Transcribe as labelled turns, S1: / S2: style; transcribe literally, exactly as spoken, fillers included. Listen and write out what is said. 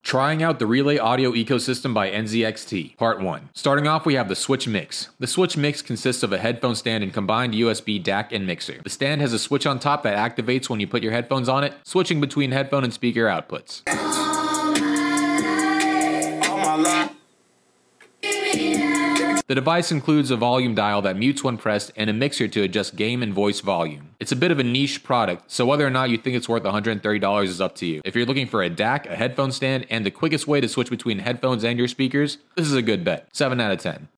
S1: Trying out the Relay Audio Ecosystem by N Z X T, Part one. Starting off, we have the Switch Mix. The Switch Mix consists of a headphone stand and combined U S B D A C and mixer. The stand has a switch on top that activates when you put your headphones on it, switching between headphone and speaker outputs. The device includes a volume dial that mutes when pressed and a mixer to adjust game and voice volume. It's a bit of a niche product, so whether or not you think it's worth one hundred thirty dollars is up to you. If you're looking for a D A C, a headphone stand, and the quickest way to switch between headphones and your speakers, this is a good bet. seven out of ten.